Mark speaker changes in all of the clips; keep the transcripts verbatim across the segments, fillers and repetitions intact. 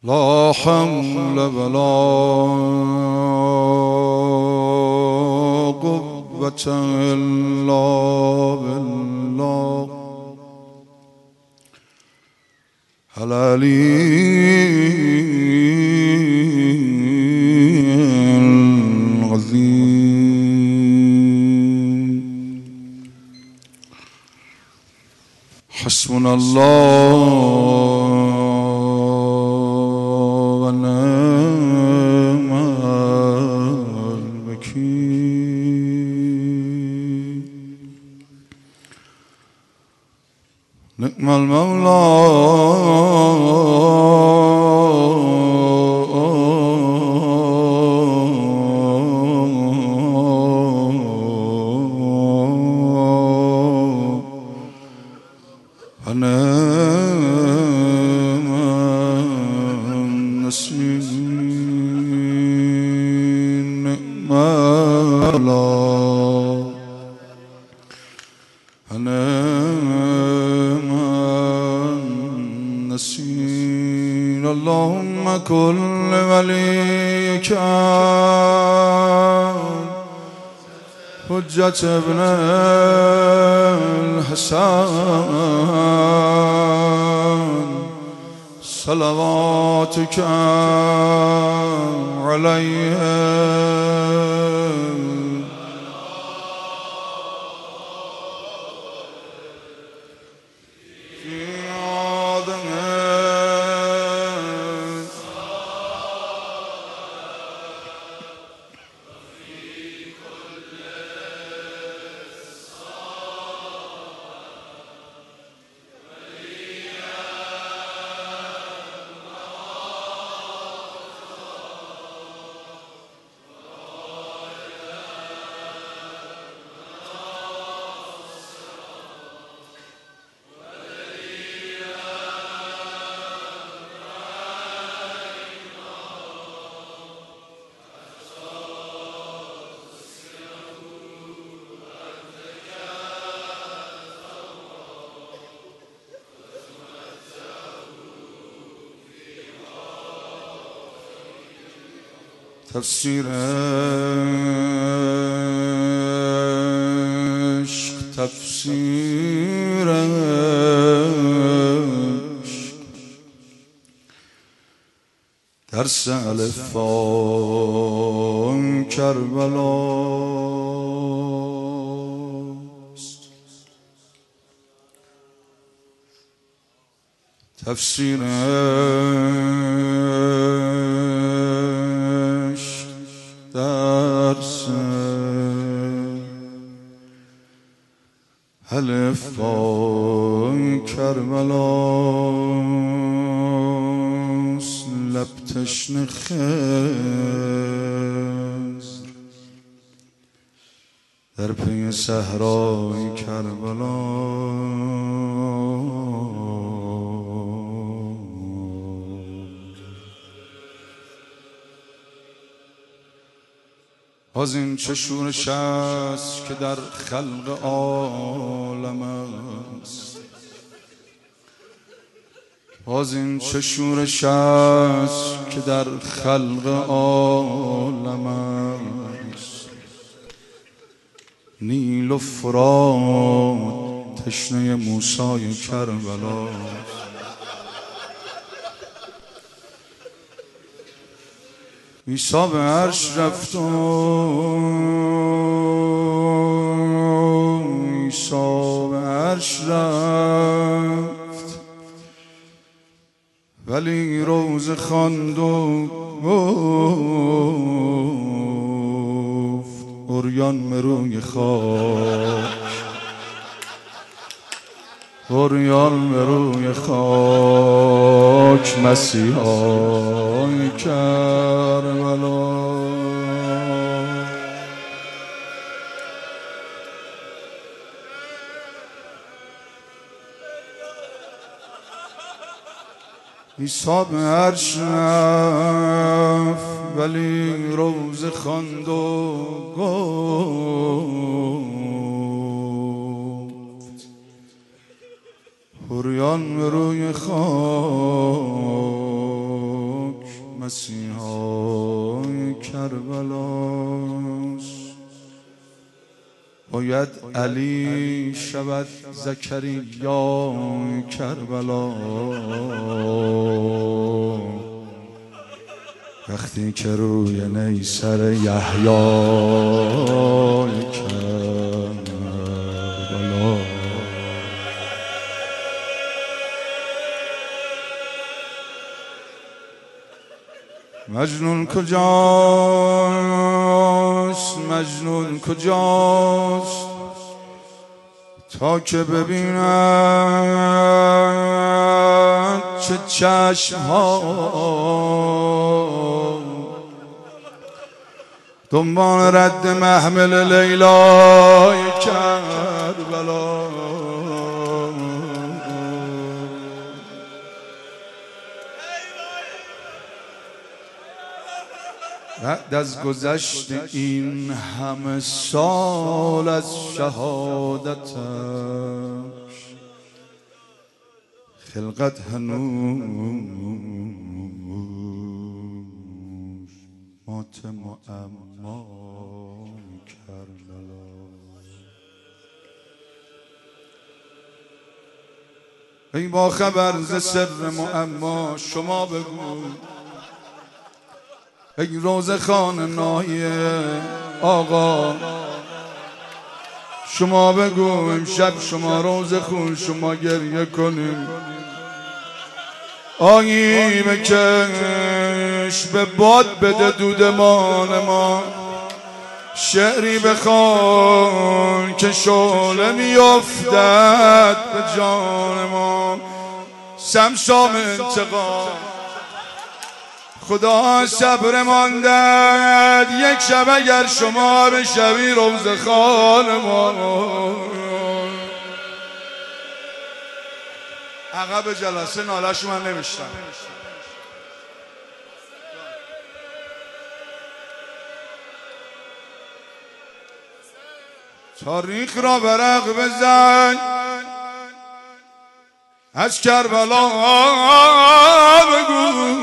Speaker 1: لا حول ولا قوة إلا بالله العلي العظيم. حسبنا الله ونعم الوكيل. نعم المولى ونعم النصير. نعم الله ونعم النصير. اللهم كن لوليك حجة ابن الحسن صلواتك عليه تفسیر عشق، تفسیر عشق، درس الفبا کربلاست. تفسیر درس الفبا کربلاست. لب تشنه خضر در پی صحرای کربلا. باز این چه شورش است که در خلق عالم است. باز این چه شورش است که در خلق عالم است. نیل و فرات تشنه موسی کربلا. عیسی به عرش رفت و عیسی به عرش رفت، ولی روزه خواند و گفت عریان به روی خاک، عریان به روی خاک، مسیحای کربلا. عیسی به عرش رفت، ولی روزه خواند و گفت عریان به روی خاک، مسیحای کربلاست. باید علی شود زکریا کربلا وقتی که روی نیسر یحیی کربلا. مجنون کجاست مجنون کجاست تا که ببیند چه چشم ها دنبال رد محمل لیلای کربلا. بعد از گذشت این همه سال از شهادتش خلقت هنوز مات معما کربلا. ای با خبر ز سر معما شما بگو، ای روزخان ناحیه آقا شما بگو، امشب شما روز خون شما گریه کنیم. آیی بکش به باد بده دودمان ما، شعری بخوان که شعله میافتد به جان ما. سمشام انتقام خدا صبر ماندد یک شب اگر شما بشوی روزخان ما. عقب جلسه نالش من نمیشتم. تاریخ را ورق بزن از کربلا بگو،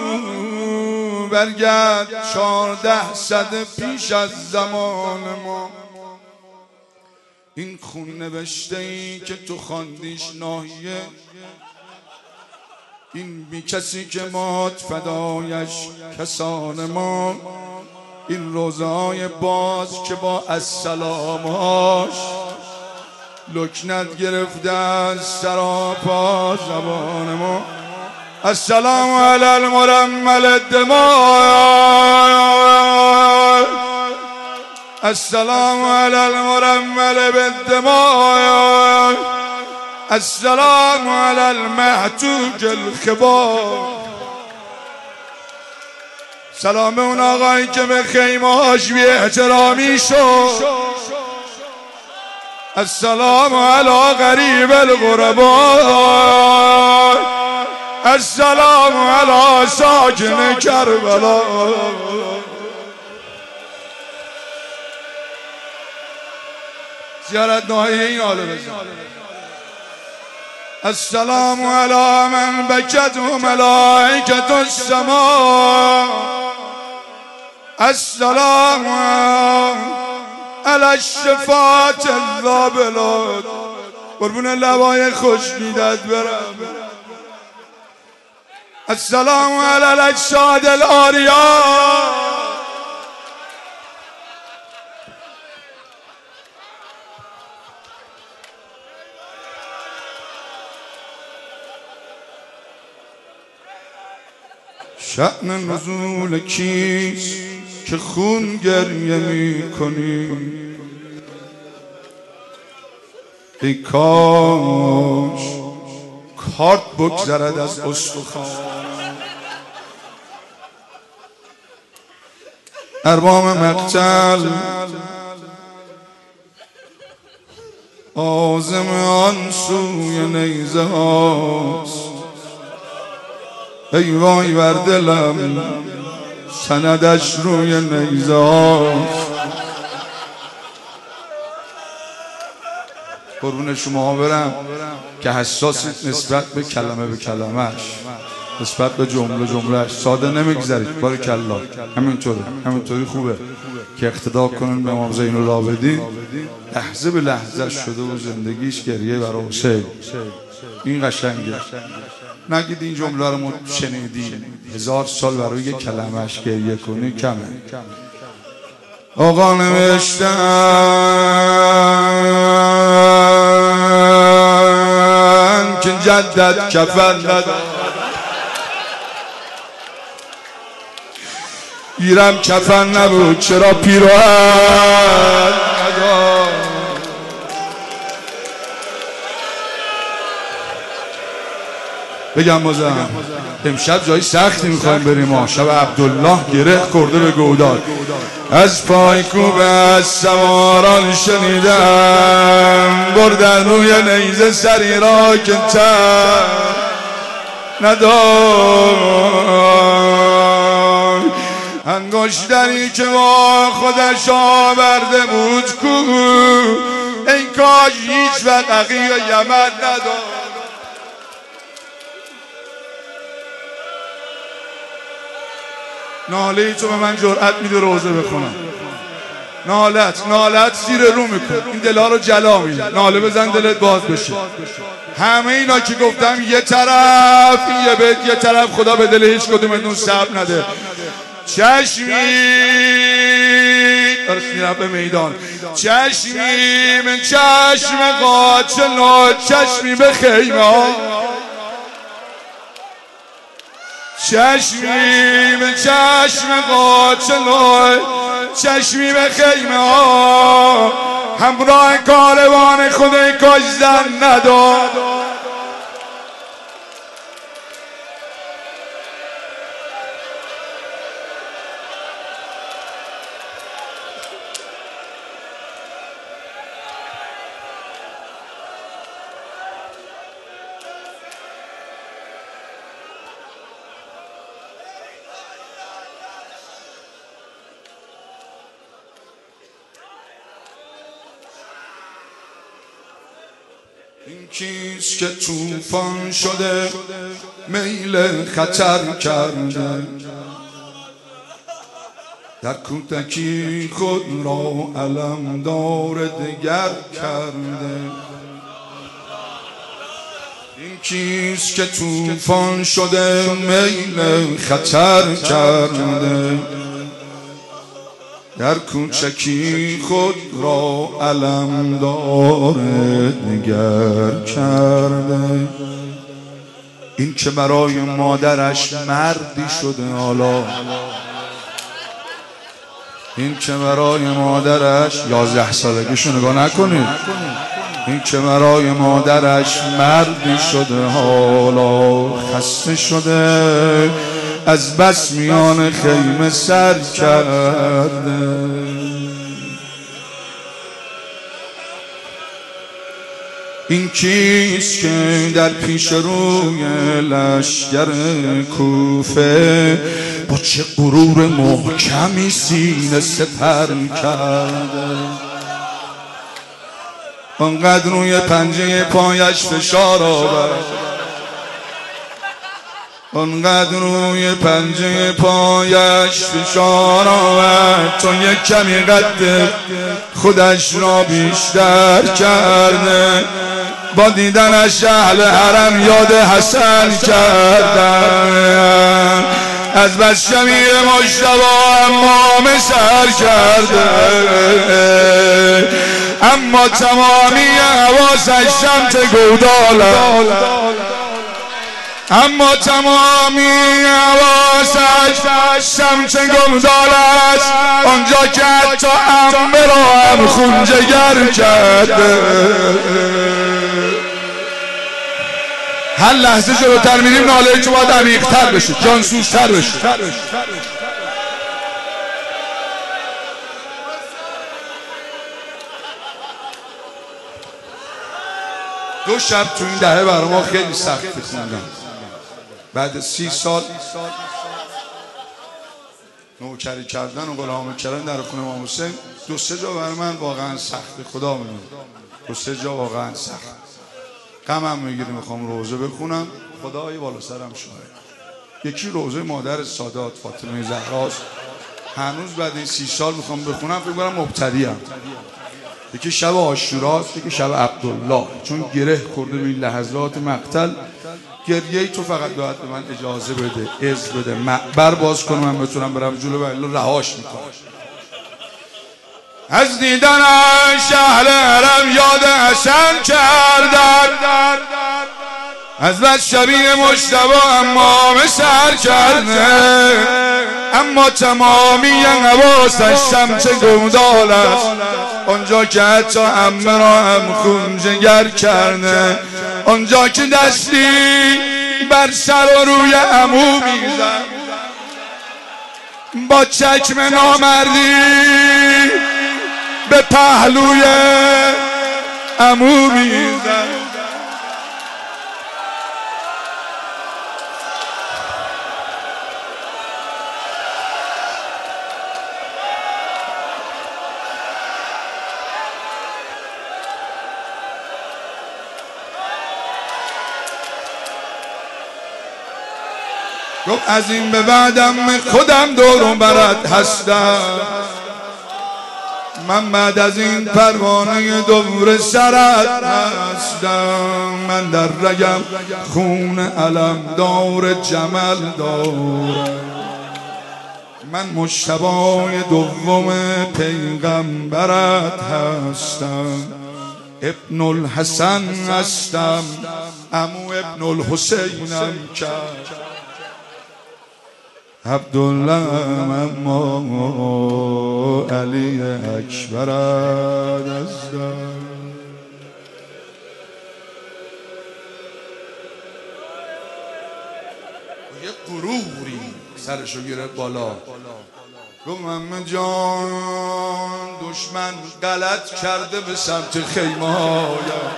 Speaker 1: برگرد چارده صد پیش از زمان ما. این خون نوشته ای که تو خواندیش ناحیه، این بی کسی که مات فدایش کسان ما. این روزهای باز که با السلاماش لکنت گرفته از سراپا زبان ما. السلام علی المرمل الدماء، السلام علی المرمل بالدماء، السلام علی المحتوج الخبار. سلام به اون آقایی که به خیمه هاش بی احترامی شد. السلام علی غریب الغرباء، السلام علی ساکن کربلا. زیارت ناحیه این آله بزن. السلام علی من بکته ملائکة السماء، السلام علی الشفاعة الذابلات. قربون لبای خوشمیدت برم. السلام علی الاجساد العاریات، شأن نزول کیست که خون گریه می کنی؟ ای کاش کارت بگذرد از استخوان. ارباب مقتل عازم آن سوی نیزه هاست. ای وای بر دلم سندش روی نیزه هاست. قربون شما برم که حساسید نسبت به کلمه به کلمهش. نسبت به جمله جملهش ساده نمیگذرید. بارکالله، همینطوره، همینطوری خوبه که اقتدا کنن به امام زین العابدین. لحظه به لحظه شده و زندگیش گریه برای حسین. این قشنگه. نگید این جمله رو ما شنیدیم، هزار سال برای یک کلمه‌اش گریه کنی کمه. آقا نوشتن که جدت کفن نداد، گیرم کفن نبود چرا پیراهن نداد. بگم بازم امشب جایی سختی میخوایم بریم ما. شب عبدالله گره خورده به گودال. از پای کوبه از سواران شنیدم، بردن روی نیزه سری را که تن نداد. انگشتری که با خودش آورده بود کو، ای کاش هیچ وقت عقیق یمن نداد. ناله ای تو به من جرأت میده روزه بخونم. نالت نالت زیر رو میکن، این دلها رو جلا میده. ناله بزن دلت باز بشه. همه اینا که گفتم یه طرف، این یه بیت یه طرف، خدا به دل هیچ کدومتون صبر نده. چشمی درست به میدان، چشمی من چشم قاتل، چشمی به خیمه، چشمی به چشم قاتل، چشمی به خیمه ها، همراه کاروان خدای کاش زن نداد. این کیست که طوفان شده میل خطر کرده، در کودکی خود را علمدار دگر کرده. این کیست که طوفان شده میل خطر کرده، در کوچکی خود را علمدار دگر کرده. این که برای مادرش مردی شده حالا، این که برای مادرش یازده سالگیشو نگاه نکنید، این که برای مادرش مردی شده حالا خسته شده، از بس میان خیمه سر کرده. این کیست که در پیش روی لشگر کوفه با چه غرور محکمی سینه سپر کرده، آنقدر روی پنجه پایش فشار آورد، آنقدر روی پنجه پایش فشار آورد تا یک کمی قد خودش را بیشتر کرده. با دیدنش اهل حرم یاد حسن کردن، از بس شمیر مجتبی امام سر کرده، اما تمامی حواسش سمت گوداله، اما تمامی حواسش سمت گودال است، آنجا که حتی عمه را هم خون جگر کرده. هر لحظه جلوتر میریم ناله تو باید عمیق‌تر بشه، جانسوزتر بشه. دو شب تو این دهه برای ما خیلی سخت خوندم. بعد سی سال نوکری کردن و غلامی کردن در خونه امام حسین، دو سه جا برای من واقعا سخته. خدا میدونه دو سه جا واقعا سخت. غمم میگیره میخوام روزه بخونم، خدای بالا سرم شاهد. یکی روزه مادر سادات فاطمه زهراست، هنوز بعد این سی سال میخوام بخونم فکر کنم مبتدی‌ام. یکی شب عاشوراست، یکی شب عبدالله، چون گره خورده به این لحظات مقتل. گریه تو فقط باید به من اجازه بده، اذن بده، معبر باز کنم من بتونم برم جلو و الا رهاش میکنم. از دیدن شهر حرم یاد حسن کردن، از بس شبیه مجتبی امام سر کرده، اما تمامی حواسش شمس گودال است، آنجا که حتی عمه را هم خون جگر کرده، آنجا که دستی بر سر و روی عمو میزد، با چکم نامردی به پهلوی عمو میزد. گفت از این به بعدم خودم دور و برت هستم، من بعد از این پروانه دور سرت هستم، من در رگم خون علم دار جمل دارم، من مجتبی دوم پیغمبرت هستم، ابن الحسن هستم، عمو ابن الحسینم کرد عبدالله، اما علی اکبر هستم. یه غروری سرشو گرفت بالا، گفت محمد جان دشمن غلط کرده به سمت خیمه هایم،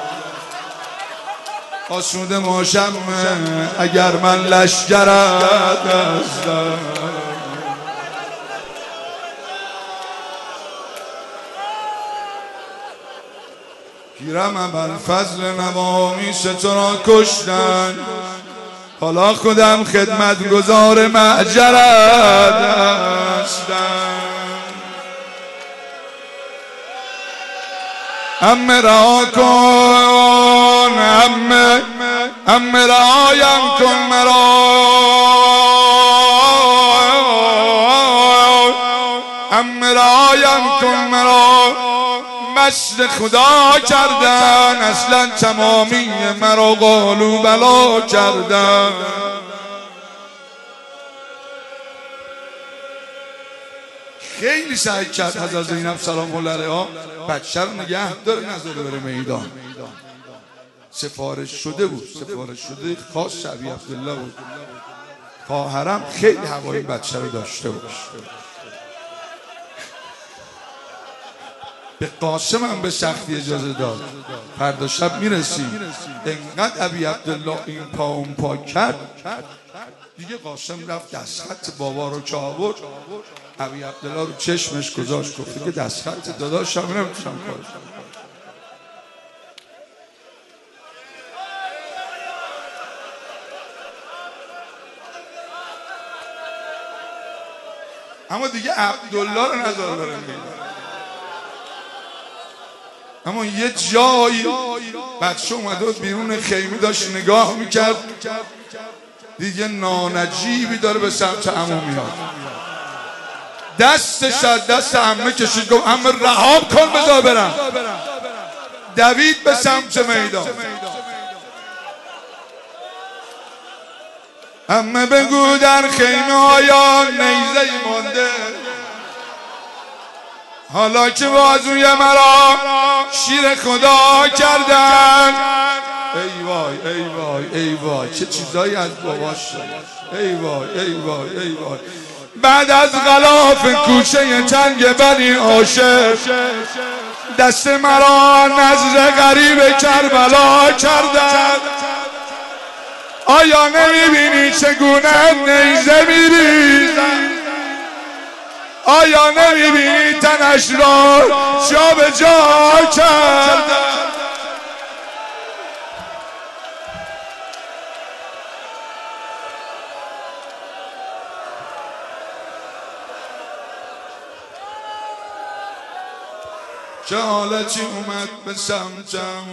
Speaker 1: آسوده باشم اگر من لشکرت هستم، پیرم ابوالفضل نوامیس تو را کشتن، حالا خودم خدمتگزار معجرت هستم. عمه رها کن، عمه عمه رهایم کن مرا، عمه رهایم کن مرا، مست خدا کردن، اصلا تمامی مرا قالو بلا کردن. خیلی سعی کرد حضرت زینب سلام الله علیها بچه رو نگه داره نذاره بره میدان، سفارش شده بود، سفارش شده خاص شبی عبدالله بود، خواهرم خیلی هوای بچه رو داشته بود. به قاسم هم به سختی اجازه داد، فردا شب میرسیم، انقدر ابی عبدالله این پا اون پا کرد دیگه قاسم رفت دستخط بابا رو که آورد، ابی عبدالله رو چشمش گذاشت، گفته که دستخط داداشم نمیتونم کارش کنم. اما دیگه عبدالله رو نذار بره میدان. اما یه جایی بچه اومده بود بیرون خیمه داشت نگاه میکرد، دیگه نانجیبی داره به سمت عمو میاد، دستش از دست عمه کشید، گفت عمه رهام کن بذار برم، دوید به سمت میدان. عمه بگو در خیمه آیا نیزه مانده، حالا که بازوی مرا شیر خدا کردن. ای وای ای وای ای وای چه چیزایی از باباش شد، ای وای ای وای ای وای. بعد از غلاف کوچه تنگ بنی هاشم دست مرا نزد غریب کربلا کردن. آیا نمیبینی چگونه نیزه میریزن، آیا نمیبینی تنش را جا به جا کردن. که حالتی اومد به سمتم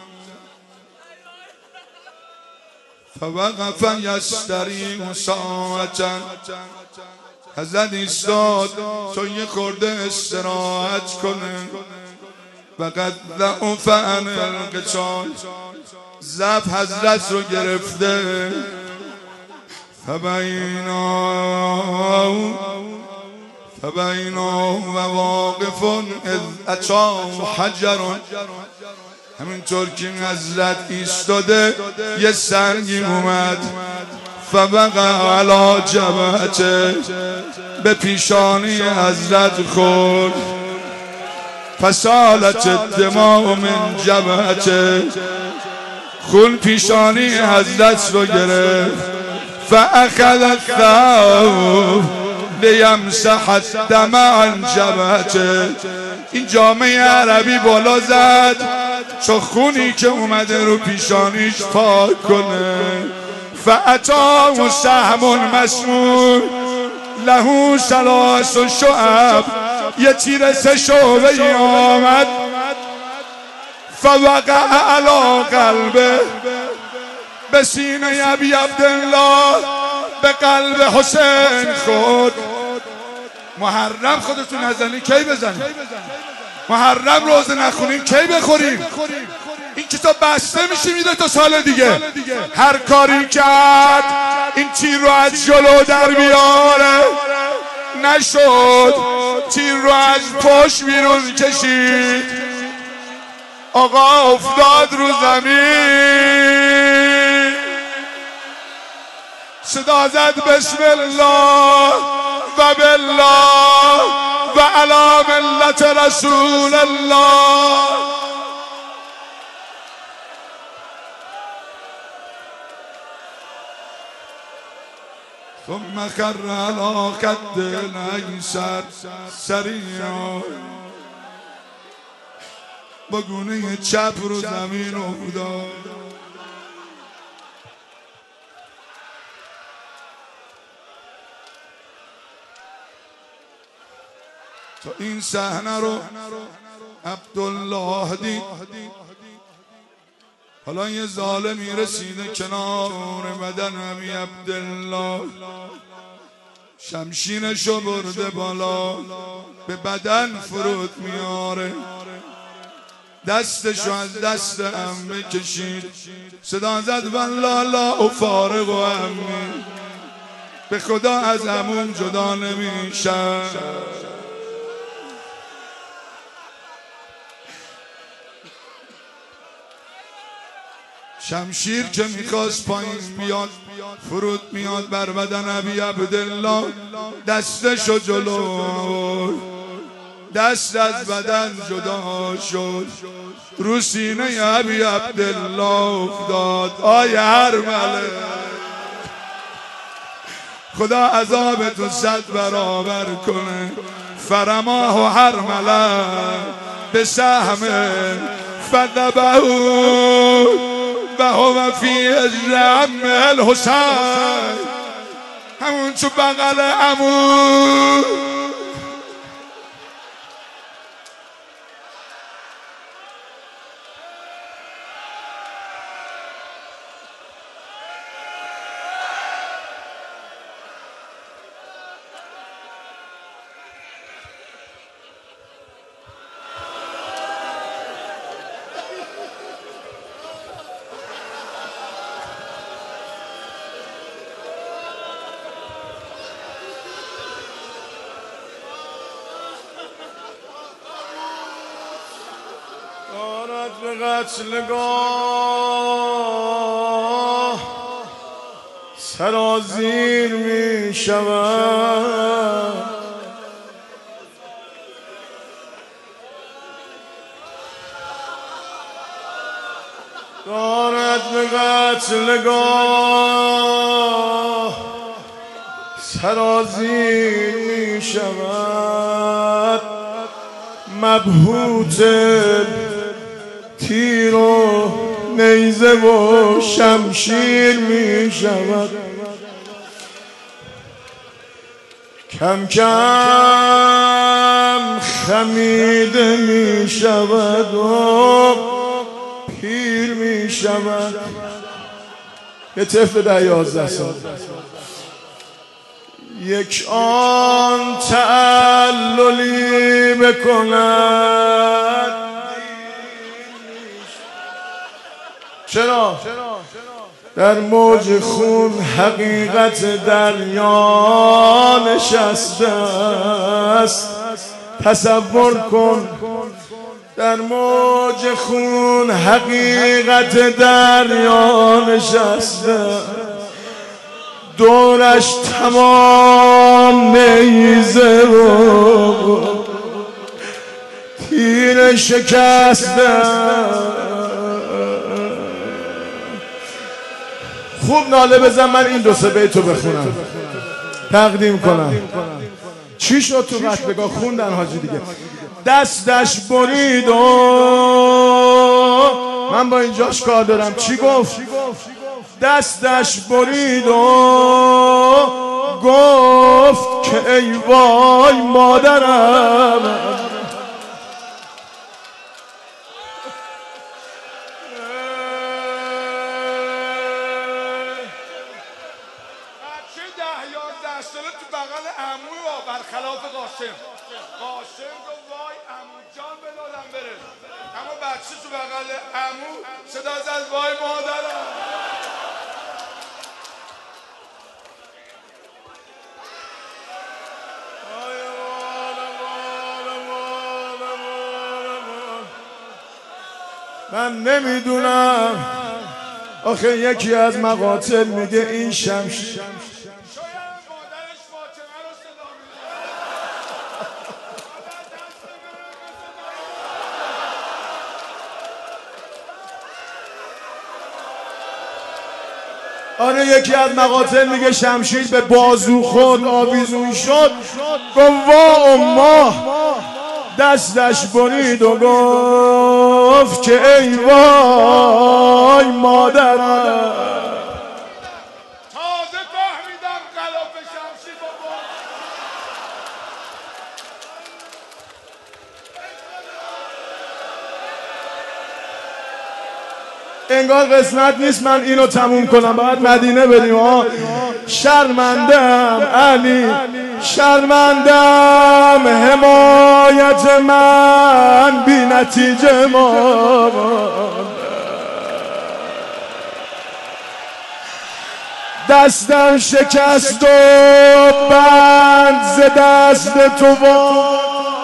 Speaker 1: فوقف یستریح ساعتا حضرت ایستاد تا یه خورده استراحت کنه و قد ضعف عن القتال ضعف حضرت رو گرفته فبینا فبینا و واقف اذ اتاه حجر همینطور که حضرت ایستاده یه سنگی اومد فوقع علی جبهته به پیشانی حضرت خورد فسالت الدماء من جبهته خون پیشانی حضرت رو گرفت فاخذ الثوب لیمسح الدم عن جبهته این جامعه عربی بالا زد چو خونی که اومده رو پیشانیش پاک کنه فاتا سهم مسموم له ثلاث شعب یه تیر سه شعبه ای آمد فوقع علی قلبه به سینه ابی عبدالله به قلب حسین خود محرم خودتون نزنین کی بزنین محرم روزه نخونیم کی بخوریم این کتاب بسته میشه میره تا سال دیگه هر کاری کرد این تیر رو از جلو در بیاره نشد تیر رو از پشت بیرون کشید آقا افتاد رو زمین صدا زد بسم الله و بالله و علی ملت رسول الله ثم خر علی خد الایسر سریعا با گونه چپ رو زمین افتاد تا این صحنه رو عبدالله دید حالا یه ظالمی رسیده کنار بدن ابی عبدالله شمشیرشو برده بالا به بدن فرود میاره دستشو از دست عمه کشید صدا زد والله لا افارق و عمه به خدا از عموم جدا نمیشم شمشیر که میخواست پایین بیاد فرود میاد بر بدن ابی عبدالله دستشو جلو دست از بدن جدا شد رو سینه ابی عبدالله افتاد آی هرمله خدا عذابتو صد برابر کنه فرماه هرمله به سهم فذبحوا و هو فی اجر عمه الحسین همون تو بغل عمو
Speaker 2: به قتلگاه سرازیر می شود دارد به قتلگاه سرازیر می شود مبهوت تیر و نیزه و شمشیر می شود کم کم خمیده می شود و پیر می شود. یه طفل ده یازده سال یک آن تعللی بکند. چرا؟ در موج خون حقیقت دریا نشسته است. تصور کن در موج خون حقیقت دریا نشسته، دورش تمام نیزه و تیر شکسته. خوب ناله بزن، من این دو سه بیتو بخونم تقدیم کنم. چی شد تو قطبگاه؟ خوندن حاجی دیگه. دستش برید و من با اینجاش کار دارم. چی گفت؟ دستش برید و گفت که ای وای مادرم.
Speaker 1: تو بغل عمو برخلاف قاسم قاسم گفت وای عمو جان به دادم بره، اما بچه تو بغل عمو صدا زد وای مادرم.
Speaker 2: من نمیدونم آخه یکی از مقاتل میگه این شمشیر آره یکی از مقاتل میگه شمشیر به بازو خود آویزون شد. گفت وا اماه دستش برید و گفت که ای وای مادرم.
Speaker 1: تازه فهمیدم غلاف شمشیر بابا.
Speaker 2: انگار قسمت نیست من اینو تموم کنم، باید مدینه بریم. ها شرمندم علی، شرمندم حمایت من بی نتیجه ما. دستم شکست و بند ز دست تو با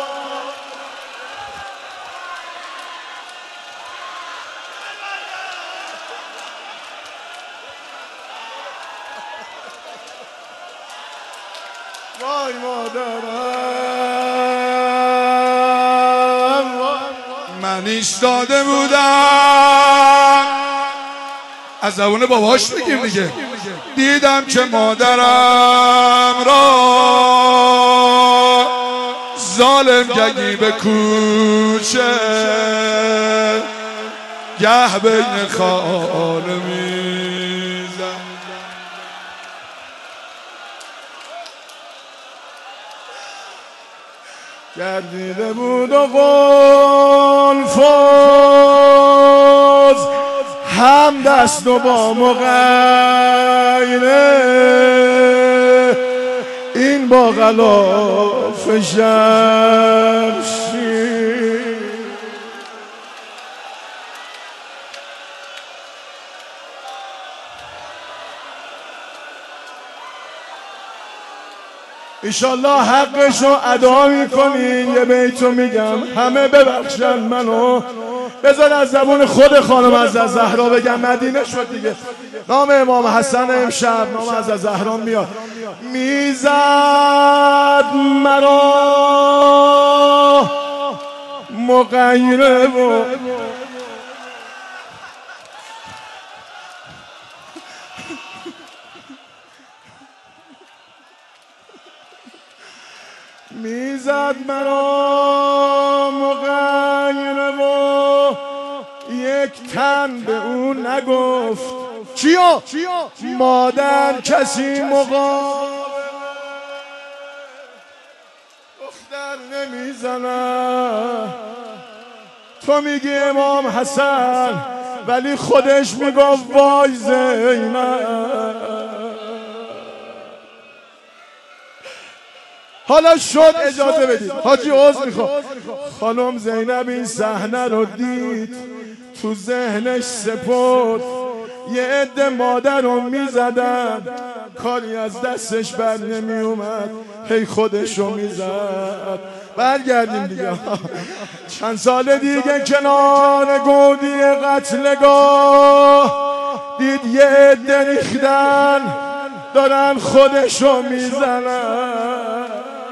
Speaker 2: وای مادرم.
Speaker 1: من ایستاده بودم، از زبون باباش بگیم دیگه، دیدم که مادرم را ظالم گگی به کوچه گه بین خانه میزن.
Speaker 2: گردیده بود و قلفاز هم دست و با مغیره این با غلاف شمشیر. ایشالله حقشو ادا میکنین. یه بیتو میگم همه ببخشن منو، بذار از زبون خود خانم عزیزه زهرا بگم. مدینه شد دیگه. نام امام حسن امشب نام عزیزه زهرا میاد. میزد مرا مغیره و میزد مرا مغیره و یک تن به اون نگفت. چیو؟ مادر کسی مقابل دختر بر نمیزنن. تو میگی امام حسن ولی خودش میگفت وای زینب. حالا شد اجازه بدید حاجی عذر میخوام. خانم زینب این صحنه رو دید، تو ذهنش سپرد یه عده مادر رو میزدن، کاری از دستش بر نمی اومد، هی خودش رو میزد. برگردیم دیگه. چند سال دیگه کنار گودی قتلگاه دید یه عده ریختن دارن خودش رو میزنن.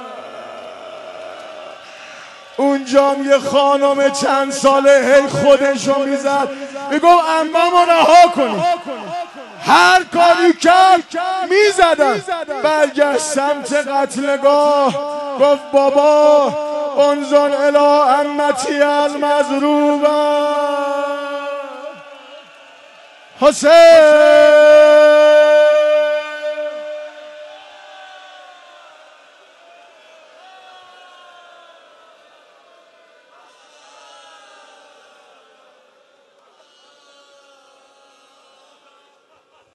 Speaker 2: اونجام یه خانم چند ساله هی خودشو میزد، میگو عممو رها کنی. هر کاری کرد میزدن. برگشت سمت قتلگاه گفت بابا انظر الی عمتی المضروبه. حسین